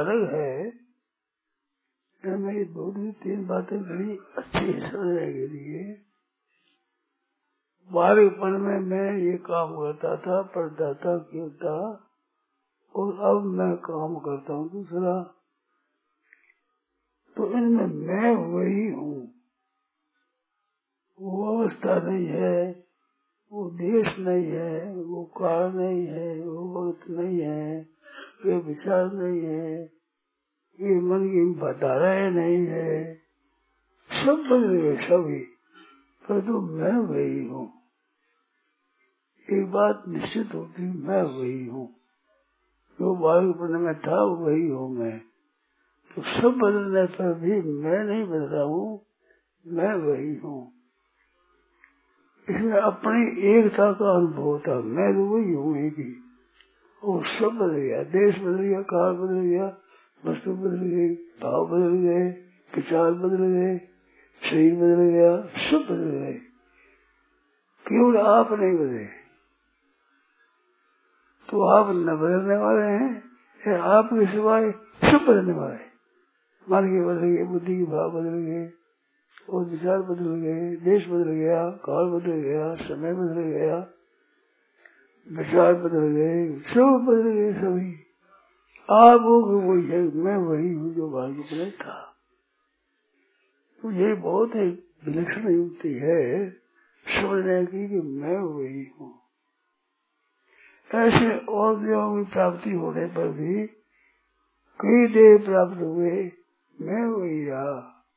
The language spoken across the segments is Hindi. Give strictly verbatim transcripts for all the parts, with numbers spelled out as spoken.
अलग है। मेरी दो दिन तीन बातें बड़ी अच्छी समझने के लिए। बालकपन में मैं ये काम करता था, पढ़ता था, क्यों था, और अब मैं काम करता हूँ दूसरा। तो इनमें मैं वही हूँ। वो अवस्था नहीं है, वो देश नहीं है, वो काल नहीं है, वो वक्त नहीं है, ये विचार नहीं है, ये मन की धाराएं नहीं है। सब बदल गए सभी, पर तो मैं वही हूँ। एक बात निश्चित होती, मैं वही हूँ। जो बालकपन में था वही हूँ मैं। तो सब बदलने पर भी मैं नहीं बदल रहा हूँ, मैं वही हूँ। इसमें अपनी एकता का अनुभव होता, मैं तो वही हूँ एक ही। और सब बदल गया, देश बदल गया, काल बदल गया, वस्तु बदल गई, भाव बदल गए, विचार बदल गए, शरीर बदल गया, सब बदल गए। केवल आप नहीं बदले। तो आप न बदलने वाले हैं, आपके सिवाय सब बदलने वाले। मन के बदल गए, बुद्धि के भाव बदल गए, और विचार बदल गए, देश बदल गया, काल बदल गया, समय बदल गया, विचार बदल गए, सब बदल गए सभी। आप वो वही है, मैं वही हूँ जो भाग्य में था। तो ये बहुत ही विलक्षण युक्ति है समझने की कि मैं वही हूँ। ऐसे और देवों की प्राप्ति होने पर भी कई देव प्राप्त हुए, मैं वही रहा।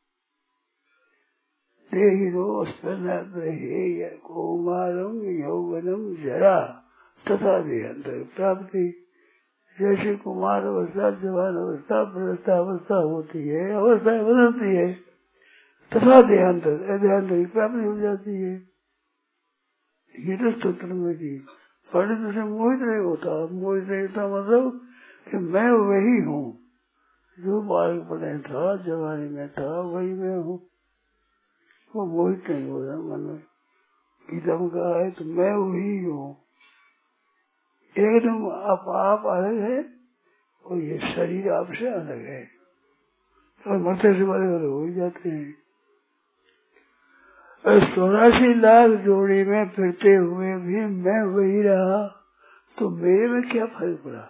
देहिरो स्पन्नहे कौमारम यौवनम जरा तथा देहांतर प्राप्ति। जैसे कुमार अवस्था, जवान अवस्था, प्रस्था अवस्था होती है, अवस्थाएं बदलती है, तथा देहांतर देहांतर की प्राप्ति हो जाती है। ये तो स्तोत्र में की पंडित से मोहित नहीं होता। मोहित नहीं होता मतलब कि मैं वही हूँ जो बालकपन में था, जवानी में था, वही मैं हूँ। वो मोहित नहीं हो रहा मन में। गीता में कहा है तो मैं वही हूँ। एकदम आप आप अलग है और ये शरीर आपसे अलग है, और मरते से बड़े बड़े हो जाते हैं। चौरासी लाख जोड़ी में फिरते हुए भी मैं वही रहा, तो मेरे में क्या फर्क पड़ा?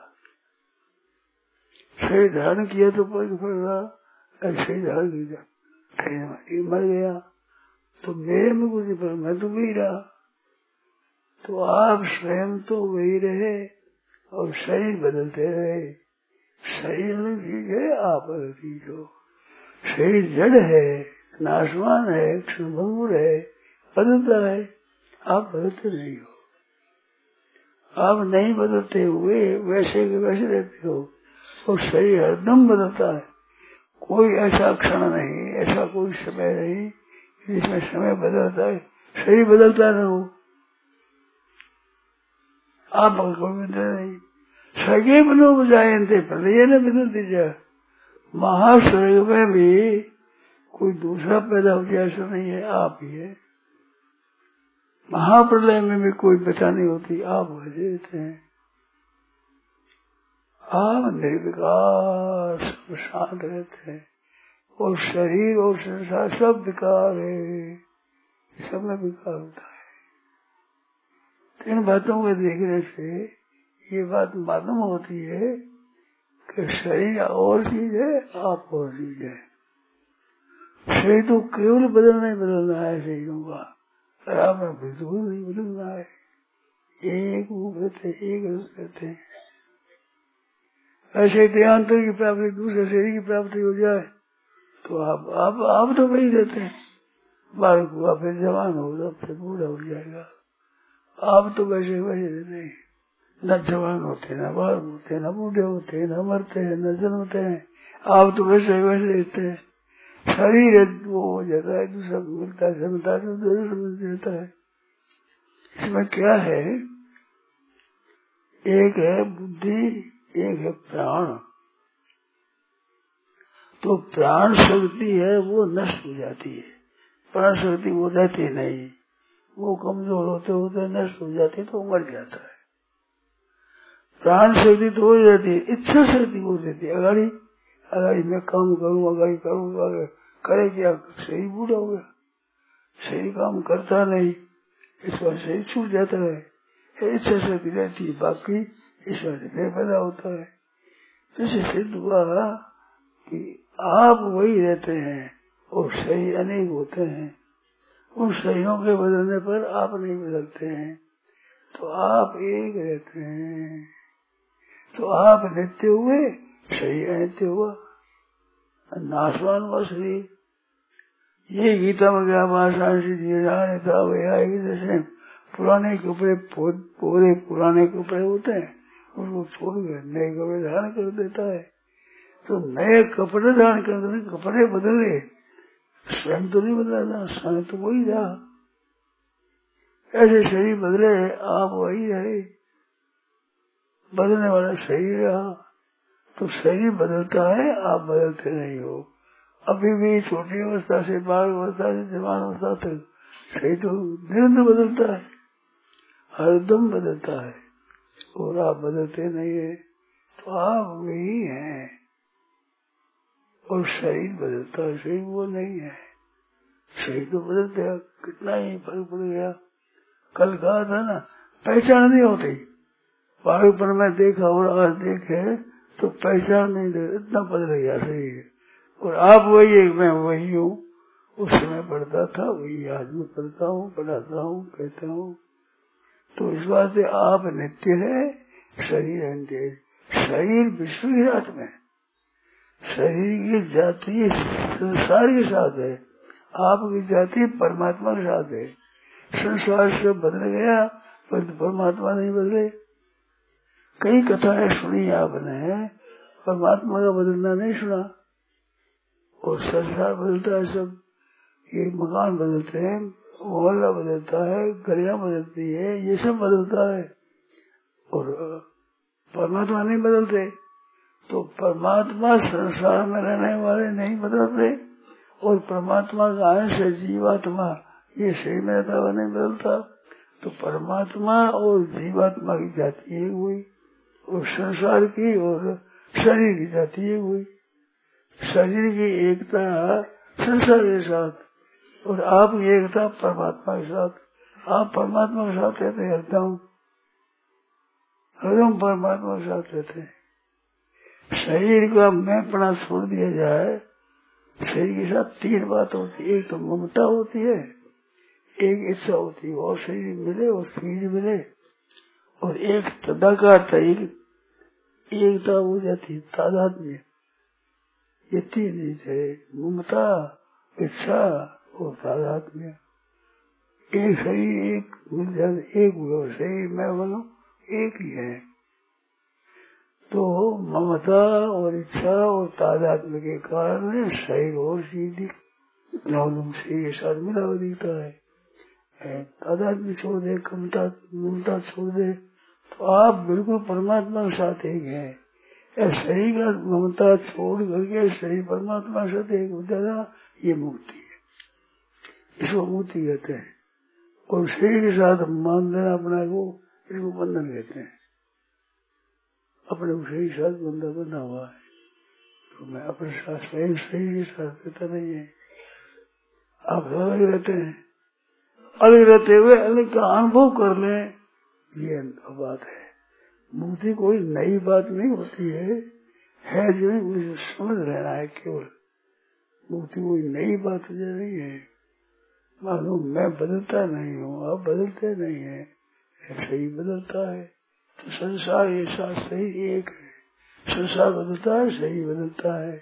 शरीर धारण किया तो फर्क पड़ रहा, शरीर धारण किया मर गया तो मेरे में कुछ नहीं पड़ा, मैं तो वही रहा। तो आप स्वयं तो वही रहे और शरीर बदलते रहे। शरीर अलग चीज है, आप अलग चीज हो। शरीर जड़ है, नाशवान है, क्षणभंगुर है, बदलता है। आप बदलते नहीं हो। आप नहीं बदलते हुए वैसे के वैसे रहते हो, और शरीर हरदम बदलता है। कोई ऐसा क्षण नहीं, ऐसा कोई समय नहीं जिसमें समय बदलता है, शरीर बदलता न हो। आप कोई बदल नहीं। सगे बनो बजायते प्रलय न बदलती जा। महास्वर्ग में भी कोई दूसरा पैदा हो जाए ऐसा नहीं है, आप ही है। महाप्रलय में भी कोई बचा नहीं होती, आप बचते हैं। आप निर्विकार सब शांत रहते हैं, और शरीर और संसार सब विकार है, सब में विकार होता है। तो इन बातों को देखने से ये बात मालूम होती है कि शरीर और चीज है, आप और चीज है। शरीर तो केवल बदलना ही बदलना है शरीरों का, आप में बिल्कुल नहीं बदलना है। एक रूप रहते, एक रूप रहते हैं। ऐसे देहांतर की प्राप्ति, दूसरे शरीर की प्राप्ति हो जाए तो आप आप आप तो वही रहते हैं। बालक हुआ, फिर जवान होगा, फिर बूढ़ा हो जाएगा। आप तो वैसे वैसे रहते हैं, न जवान होते, न बालक होते, न बूढ़े होते, न मरते हैं, न जन्मते हैं। आप तो वैसे वैसे रहते हैं। शरीर वो हो जाता है, दूसरा मिलता है, जमता है, दूसरा मिल जाता है। इसमें क्या है, एक है बुद्धि, एक है प्राण। तो प्राण शक्ति है वो नष्ट हो जाती है, प्राण शक्ति वो रहती नहीं, वो कमजोर होते होते नष्ट हो जाती तो मर जाता है। प्राण शक्ति तो हो जाती है, इच्छा शक्ति हो जाती है अगाड़ी, अगर मैं काम करूँ अगर करूँगा करे क्या, शरीर बूढ़ा हो गया, शरीर काम करता नहीं, इस बार शरीर छूट जाता है, इच्छा शक्ति रहती है, बाकी इस बार फिर पैदा होता है। जैसे सिद्ध हुआ कि आप वही रहते हैं और शरीर अनेक होते हैं, उन शरीरों के बदलने पर आप नहीं बदलते हैं, तो आप एक रहते हैं। तो आप नित्य हुए, शरीर अनित्य हुआ, नाशवान हुआ शरीर। ये गीता में क्या भाषा था वही, जैसे पुराने कपड़े पूरे पुराने कपड़े होते हैं उसको छोड़ कर नए कपड़े धारण कर देता है। तो नए कपड़े धारण कर देते, कपड़े बदले, स्वयं तो नहीं बदला था, स्वयं तो वही था। ऐसे शरीर बदले, आप वही रहे, बदलने वाला शरीर रहा। तो शरीर बदलता है, आप बदलते नहीं हो। अभी भी छोटी अवस्था से बाल अवस्था से जवान अवस्था तक शरीर तो निरंतर बदलता है, हरदम बदलता है, और आप बदलते नहीं है। तो आप वही हैं और शरीर बदलता है, शरीर वो नहीं है। शरीर तो बदलते हैं, कितना ही फर्क पड़ गया। कल कहा था ना, पहचान नहीं होती, पहाड़ पर मैं देखा और आज देखे तो पहचान नहीं दे, इतना बदल गया शरीर। और आप वही है, मैं वही हूँ, उस समय पढ़ता था वही आज मैं पढ़ता हूँ, पढ़ाता हूँ, कहता हूँ। तो इस बात से आप नित्य है, शरीर अनित्य है। शरीर विश्व की रात में, शरीर की जाति संसार के साथ है, आपकी जाति परमात्मा के साथ है। संसार से बदल गया पर परमात्मा नहीं बदले। कई कथाएं सुनी आपने, परमात्मा का बदलना नहीं सुना। और संसार बदलता है, सब ये मकान बदलते हैं, मोहल्ला बदलता है, गलियां बदलती है, ये सब बदलता है, और परमात्मा नहीं बदलते। तो परमात्मा संसार में रहने वाले नहीं बदलते, और परमात्मा का अंश है जीवात्मा, ये शरीर में रहता हुआ नहीं बदलता। तो परमात्मा और जीवात्मा की जाति एक हुई, और संसार की और शरीर की जाति एक हुई। शरीर की एकता संसार के साथ, और आपकी एकता परमात्मा के साथ। आप परमात्मा के साथ रहते हैं हरदम, हरदम परमात्मा के साथ रहते हैं। शरीर का मैंपना छोड़ दिया जाए, शरीर के साथ तीन बात होती है, एक तो ममता होती है, एक इच्छा होती है और शरीर मिले और चीज मिले, और एक तदाकार एक एकता हो जाती है, तादाद में। ये तीन है, ममता, इच्छा और तादाद में। एक शरीर एक मिल जाए, एक बोलो शरीर मैं बोलो एक ही है। तो ममता और इच्छा और तादात्म्य के कारण शरीर और सीधी नौलम शरीर के साथ मिला हुआ दिखता है। तादात्म्य छोड़ दे, कमता ममता छोड़ दे, तो आप बिल्कुल परमात्मा के साथ एक है। शरीर का ममता छोड़ करके शरीर परमात्मा के साथ एक हो जाना, ये मुक्ति है, इसको मुक्ति कहते हैं। और शरीर के साथ मान लेना अपना को, इसको बंधन कहते हैं। अपने शरीर के साथ बंधा बना हुआ है, तो मैं अपने साथ स्वयं शरीर के साथ रहता नहीं है। आप अलग रहते हैं, अलग रहते हुए अलग का अनुभव कर लें, ये बात है। मुक्ति कोई नई बात नहीं होती है, है जो मुझे समझ लेना है केवल। मुक्ति कोई नई बात नहीं है। मालूम मैं बदलता नहीं हूँ, आप बदलते नहीं है, सही बदलता है। तो संसार ये साथ सही एक है, संसार बदलता है, सही बदलता है,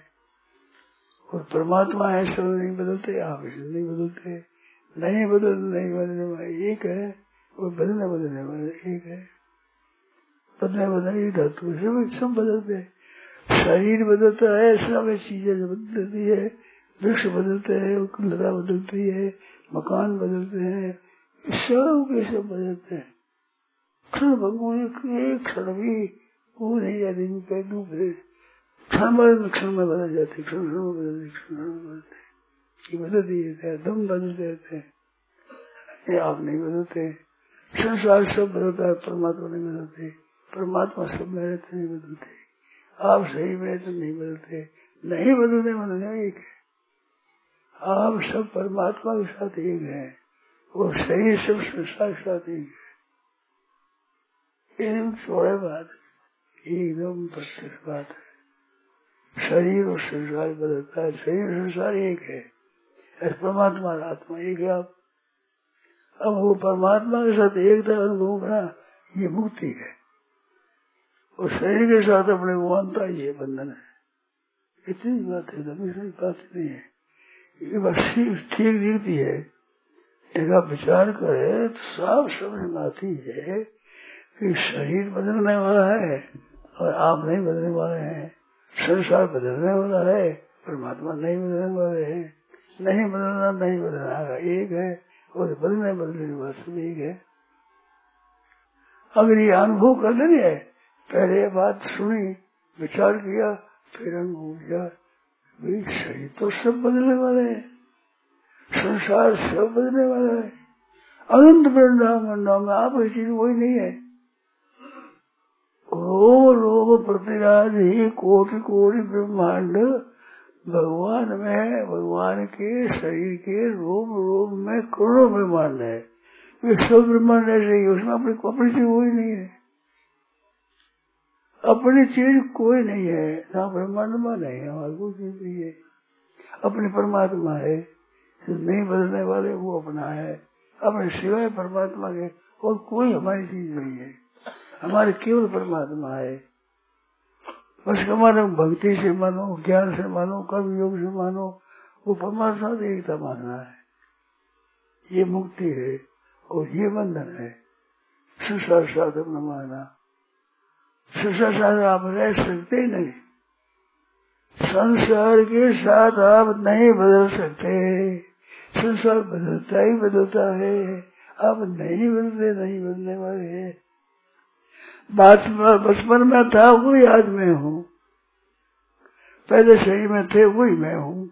और परमात्मा है सब नहीं बदलते, आप इसे नहीं बदलते। नहीं बदल नहीं बदलने वाले एक है, और बदलने बदलने वाले एक है। बदलने बदलने धातु से सब बदलते, शरीर बदलता है, सब चीजें बदलती है, वृक्ष बदलते हैं, लता बदलती है, मकान बदलते हैं, सब के सब बदलते हैं। क्षण भंगुर एक क्षण भी वो नहीं जाती, दूसरे क्षण बाद क्षण में बदल जाते, क्षण क्षण में बदलते, क्षण में बदलते, ये बदलती रहते हैं, दम बदलते रहते हैं। ये आप नहीं बदलते। संसार सब बदलता है, परमात्मा नहीं बदलते। परमात्मा सब में रहते नहीं बदलते। आप सही में तो नहीं बदलते, नहीं बदलने वाला एक है। आप सब परमात्मा के साथ एक है, वो शरीर सब संसार के साथ एक है। एकदम थोड़े बात, एकदम प्रत्यक्ष बात है। शरीर और संसार बदलता है, शरीर और संसार एक है, परमात्मा और आत्मा एक है। आप अब वो परमात्मा के साथ एकता अनुभव करना, ये मुक्ति है। और शरीर के साथ अपने को मानता, ये बंधन है। इतनी बात है, दूसरी बात नहीं है। ये बस ठीक दिखती है। एक आप विचार करे तो साफ समझ में आती है कि शरीर बदलने वाला है और आप नहीं बदलने वाले हैं। संसार बदलने वाला है, परमात्मा नहीं बदलने वाले हैं। नहीं बदलना नहीं बदलना एक है, और बदलने बदलने वास्तव एक है। अगर ये अनुभव कर लेंगे, पहले बात सुनी, विचार किया, फिर अनुभव किया, भाई शरीर तो सब बदलने वाले हैं, संसार सब बदलने वाला है। अनंत ब्रह्मांडों में आप ऐसी चीज वही नहीं है। रोम रोम प्रतिराज ही कोटि कोटि ब्रह्मांड भगवान में, भगवान के शरीर के रोम रोम में करोड़ों ब्रह्मांड है। वे सब ब्रह्मांड ऐसे ही, उसमें अपनी अपनी चीज वही नहीं है। अपनी चीज कोई नहीं है, ना ब्रह्मांड में नहीं है, हमारी कोई चीज नहीं है। अपने परमात्मा है, नहीं बदलने वाले वो अपना है। अपने सिवाय परमात्मा के और कोई हमारी चीज नहीं है, हमारे केवल परमात्मा है। बस हमारे भक्ति से मानो, ज्ञान से मानो, कर्म योग से मानो, वो परमात्मा से एकता मानना है। ये मुक्ति है और ये बंधन है। संसार साथ अपना मानना, संसार साथ आप रह सकते नहीं। संसार के साथ आप नहीं बदल सकते। संसार बदलता ही बदलता है, आप नहीं बदलते, नहीं बदलने वाले हैं। बचपन में था वही आज मैं हूँ, पहले शरीर में थे वही मैं हूँ।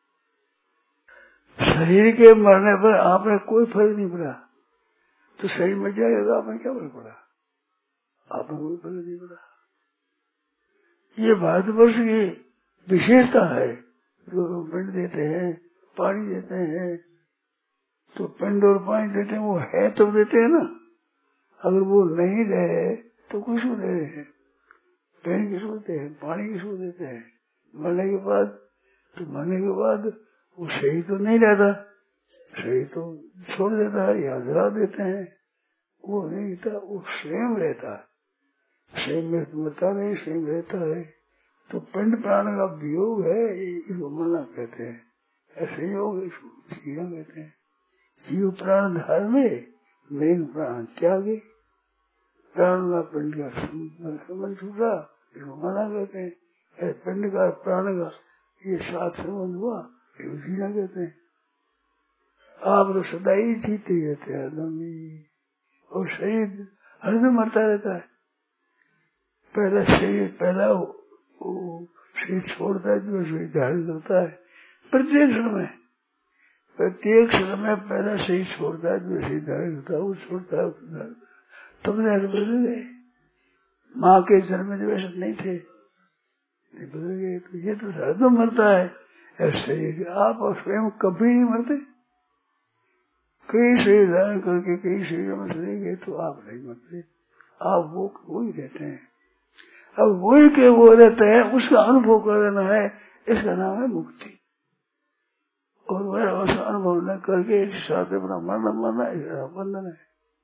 शरीर के मरने पर आपने कोई फर्क नहीं पड़ा, तो शरीर में जाएगा आपने क्या फर्क पड़ा? आपने कोई फर्क नहीं पड़ा। ये भारतवर्ष की विशेषता है। जो पिंड देते हैं, पानी देते हैं, तो पिंड और पानी देते हैं, वो है तो देते हैं ना। अगर वो नहीं रहे तो कुछ दे रहे हैं। पेड़ किसको देते हैं, पानी किसको देते हैं? मरने के बाद, तो मरने के बाद वो सही तो नहीं रहता, सही तो छोड़ देता है या जला देते हैं। वो नहीं था, वो स्वयं रहता है, स्वयं में मरता नहीं, स्वयं रहता है। तो पिंड प्राण का वियोग है, इसको मरना कहते हैं। ऐसे योग इसको जीना कहते हैं। जीव प्राण धार्मे, मेघ प्राण त्यागे। प्राण का पिंड का संबंध छूटा, इसको मरना कहते हैं। पिंड का प्राण का ये साथ संबंध हुआ, इसको जीना कहते हैं। आप तो सदा ही जीते ही रहते हैं, हरदम ही। और शरीर हरदम मरता रहता है। पहला शरीर पहला शरीर छोड़ता है, जो शरीर धारण करता है प्रत्येक समय, प्रत्येक क्षण में पहला शरीर छोड़ता है, जो शरीर धारण करता है वो छोड़ता है। तुमने बदल गए, माँ के जन्म में जो ऐसा नहीं थे, बदल गए। तो ये तो हरदम मरता है ऐसे। आप और स्वयं कभी नहीं मरते। कई शरीर धारण करके कई शरीरों में चले गए तो आप नहीं मरते, आप वो वही रहते हैं। अब वही के वो रहते हैं, उसका अनुभव कर लेना है, इसका नाम है मुक्ति। और वह उसका अनुभव न करके साथ अपना मरना मरना, इसका बंधन है।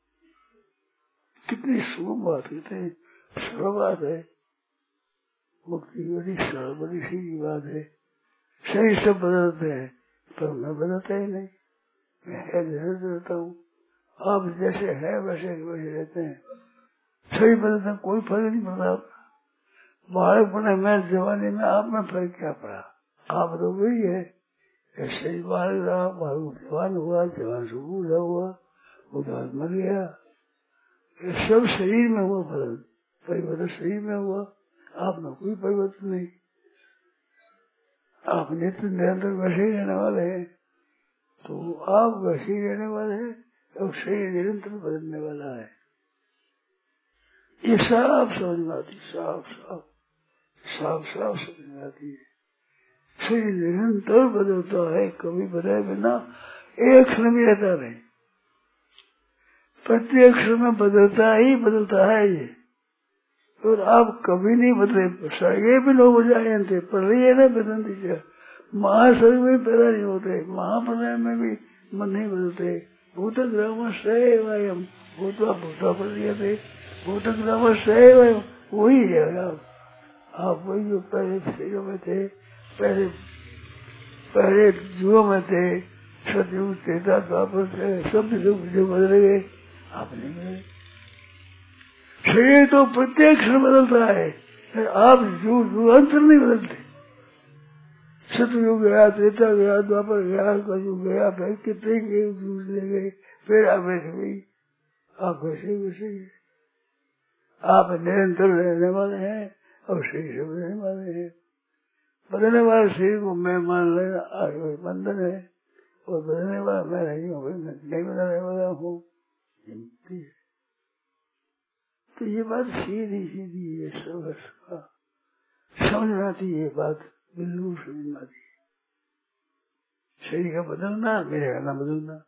कितनी शुभ बात, कितनी सरल बात है। मुक्ति बड़ी सरल, बड़ी सीधी बात है। सही सब बदलते हैं, पर मैं बदलता ही नहीं, मैं है जैसे रहता हूँ। आप जैसे है वैसे वैसे रहते हैं, सही बदलते, कोई फर्क नहीं पड़ता। बालक बने में, जवानी में आप में फर्क क्या पड़ा? आप तो वही है। ऐसे ही बालक रहा, बालक जवान हुआ, जवान से बूढ़ा हुआ, बूढ़ा मर गया। ये सब शरीर में हुआ फर्क, परिवर्तन शरीर में हुआ, आप में कोई परिवर्तन नहीं। आप नित्य निरंतर वैसे ही रहने वाले हैं, तो आप वैसे ही रहने वाले हैं, और शरीर निरंतर बदलने वाला है। ये साफ समझ में आती, साफ साफ साफ साफ समझ में आती है। शरीर निरंतर बदलता है, कभी बदले बिना एक क्षण भी रहता नहीं, प्रत्येक क्षण में बदलता ही बदलता है ये। और आप कभी नहीं बदले, सर्गे भी लोग हो जाए प्रलय न बदलती, महासर्ग में पैदा नहीं होते, महाप्रलय में भी मन नहीं बदलते। भूत ग्राम सैवयम भूतवा भूतवा प्रलयते, भूत ग्राम सैवयम वही है आप, आप वही जो पहले शरीरों में थे, पहले पहले युगों में थे, सतयुग त्रेता द्वापर से सब लोग जो बदल गए, आप नहीं बदले। शरीर तो प्रत्येक क्षण बदलता है, आप जो अंतर नहीं बदलते। सतयुग गया, त्रेता गया, द्वापर गया, कलयुग गया, फिर कितने गए दूसरे गए, फिर आप ऐसे गई, आप वैसे वैसे आप निरंतर रहने वाले हैं और शरीर से बदलने वाले हैं। बदलने वाले शरीर को मैं मान लेना बंधन है, और बदलने वाला मैं नहीं हूँ, नहीं बदलने वाला हूँ। तो ये बात सीधी सीधी है, सब समझ में आती है, बात बिल्कुल समझ में आती है। शरीर का बदलना, मेरे का ना बदलना।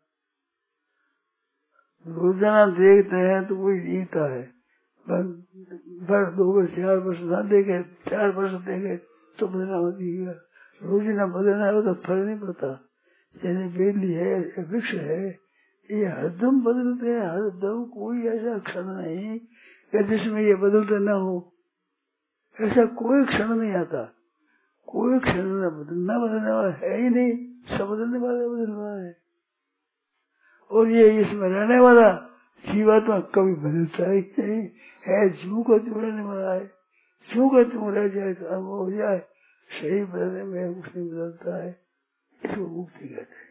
रोजाना देखते हैं तो कोई जीता है, वर्ष दो वर्ष चार वर्ष ना देखे, चार वर्ष देखे तो बदलना होती है। रोज ना बदलना हो तो फर्क नहीं पड़ता। जैसे बेली है, वृक्ष है, ये हरदम बदलते हैं, हरदम कोई ऐसा क्षण नहीं कि जिसमें ये बदलते न हो। ऐसा कोई क्षण नहीं आता, कोई क्षण न बदलना बदलने वाला है ही नहीं, सब बदलने वाला बदलने वाला है। और ये इसमें रहने वाला जीवात्मा कभी बदलता ही नहीं है, जू का तू रहने वाला है, जू का तू रह जाए तो अनुभव हो जाए, सही बदलने में कुछ नहीं बदलता है, इसको मुक्ति कहते हैं।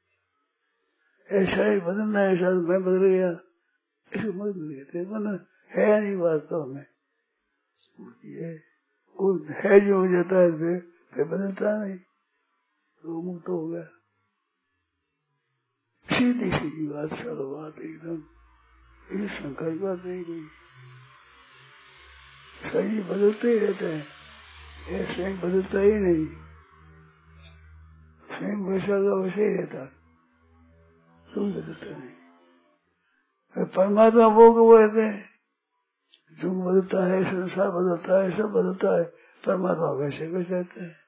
ऐसा ही बदलना, ऐसा मैं बदल गया, इसको मुक्ति कहते हैं। मतलब है नहीं वास्तव में, ये वो है जो हो जाता है, फिर फिर बदलता नहीं, तो मुक्त हो गया। सीधी सीधी बात, सरल बात एकदम, ये शंका की बात नहीं कोई। शरीर बदलते ही रहते हैं, ऐसे ही बदलता ही नहीं, स्वयं वैसा का वैसे ही रहता, तुम बदलता नहीं। परमात्मा वो को वो रहते हैं, जो बदलता है, संसार बदलता है, सब बदलता है, परमात्मा वैसे वैसे रहते हैं,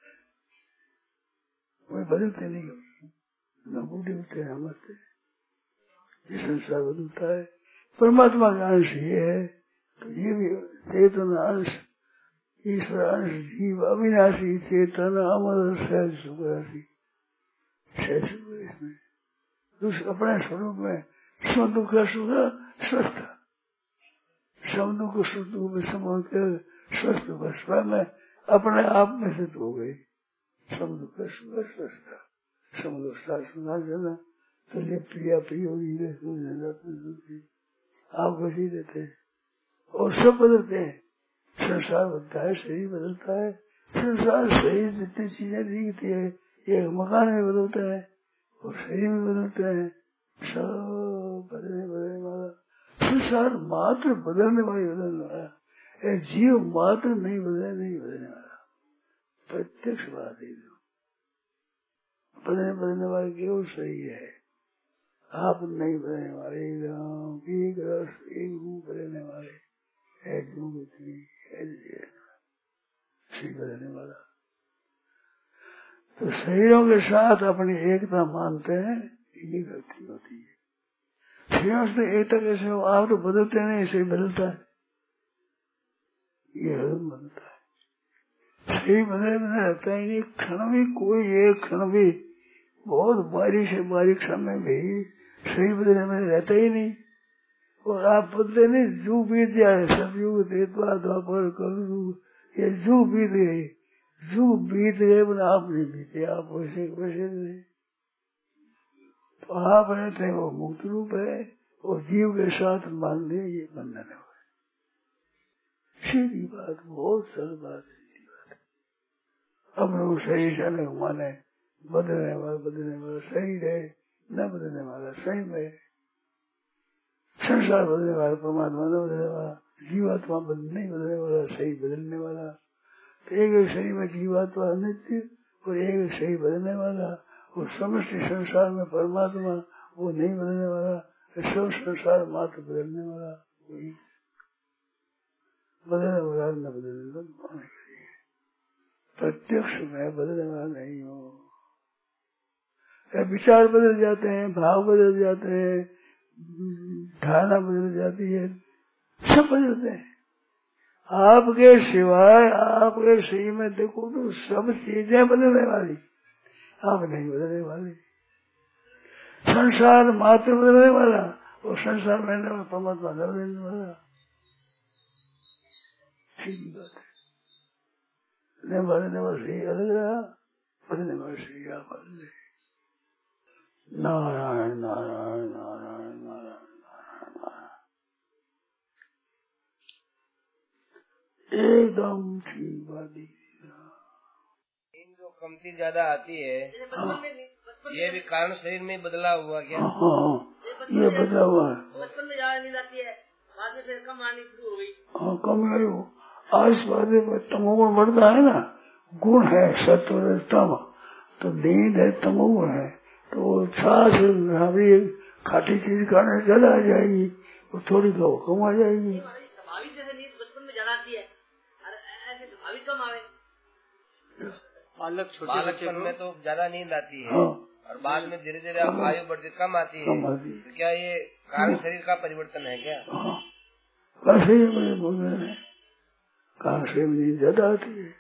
कोई बदलते नहीं, न बूढ़े होते हैं, मरते। ये संसार बदलता है, परमात्मा का अंश ये है, तो ये भी चेतन अंश, ईश्वर अंश, जीव अविनाशी चेतन अमर सहज सुख राशि, सहज सुख इसमें दूसरे अपने स्वरूप में स्व दुख सुख स्वस्थ, सब दुख सुख दुख में समझ कर स्वस्थ हो, स्वयं में अपने आप में सिद्ध हो गई, सब दुख सुख स्वस्थ, सब साथ सुना जाना तो ये प्रिया प्रिय होगी, आप वैसे देते हैं और सब बदलते हैं। संसार बदलता है, शरीर बदलता है, संसार शरीर जितनी चीजें दिखती है, ये मकान में बदलता है और शरीर में बदलते हैं, सब बदलने बदलने वाला संसार मात्र बदलने वाली बदलने वाला, एक जीव मात्र नहीं बदले नहीं बदलने वाला, प्रत्यक्ष बात है। बदलने बदलने वाले केवल सही है, आप नहीं बदलने वाले, एक रस एक रूप बदलने वाले है, जो बदलने वाला। तो शरीरों के साथ अपनी एकता मानते हैं, ये गलती होती है। शरीरों से एकता कैसे हो, आप तो बदलते नहीं, इसे बदलता है, ये हरदम बदलता है। शरीर बदले बदले रहता ही नहीं, क्षण भी कोई एक क्षण भी, बहुत बारीक से बारीक समय भी शरीर बदलने में रहता ही नहीं। और आप बदले नहीं, जू बीत जाए, सतयुग त्रेता द्वापर कलयुग, ये जू बीत गए, जू बीत गए, बोले आप नहीं बीते, आप वैसे वैसे नहीं। तो आप रहते वो मुक्त रूप है, और जीव के साथ मान लिया ये बंधन है। सीधी बात, बहुत सरल बात, सीधी बात। अब लोग सही से नहीं माने, बदलने वाला बदलने वाला सही रहे, न बदलने वाला सही में, संसार बदलने वाला परमात्मा न बदलने वाला, जीवात्मा बदल नहीं बदलने वाला, सही बदलने वाला। तो एक शरीर में जीवात्मा नित्य और एक सही बदलने वाला, और समस्त संसार में परमात्मा वो नहीं बदलने वाला, सब संसार मात्र बदलने वाला वही, बदलने वाला न बदलने वाला, प्रत्यक्ष मैं बदलने वाला नहीं हूँ। विचार बदल जाते हैं, भाव बदल जाते हैं, धारणा बदल जाती है, सब बदलते हैं। आपके सिवाय आपके शरीर में देखो तो सब चीजें बदलने वाली, आप नहीं बदलने वाले। संसार मात्र बदलने वाला, और संसार में परमात्मा न बदलने वाला, ठीक बात है। न बदलने वाला सही अलग रहा, बदलने वाला सही आप अलग रहे। नारायण नारायण नारायण नारायण नारायण, एकदम ठीक बात है। जो कमती ज्यादा आती है, हाँ। ये भी कारण शरीर में बदला हुआ क्या? हाँ, ये बदला हुआ है। बचपन में ज्यादा नींद आती है, बाद में फिर कम आनी शुरू हो गई। हाँ, कम आई हो। आज बाद तमोगुण बढ़ता है ना, गुण है सत्व तम, तो नींद है तमोगुण है, तो सांस हमारी खाटी चीज खाने ज्यादा आ जाएगी, वो थोड़ी तो कम आ जाएगी। स्वाभाविक जैसे नींद बचपन में ज्यादा आती है, ऐसे स्वाभाविक कम आवे। बालक छोटे बालकपन में तो ज्यादा नींद आती है, हाँ। और बाद में धीरे धीरे आयु बढ़ती कम आती है, तो क्या ये कारण शरीर का परिवर्तन है क्या? हाँ, कारण शरीर में नींद ज्यादा आती है।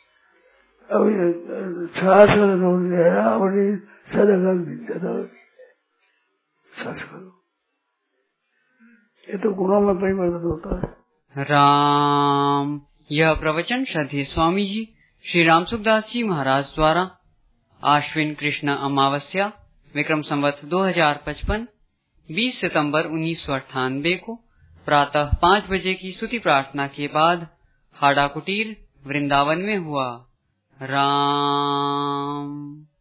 अभी सांस अपनी सदा ज्यादा सांस करो, ये तो गुणों में परिवर्तन होता है। राम। यह प्रवचन श्रद्धेय स्वामी जी श्री राम सुखदास जी महाराज द्वारा आश्विन कृष्ण अमावस्या विक्रम संवत दो हजार पचपन बीस सितंबर उन्नीस सौ अट्ठानबे को प्रातः पाँच बजे की स्तुति प्रार्थना के बाद हाड़ा कुटीर वृंदावन में हुआ। राम।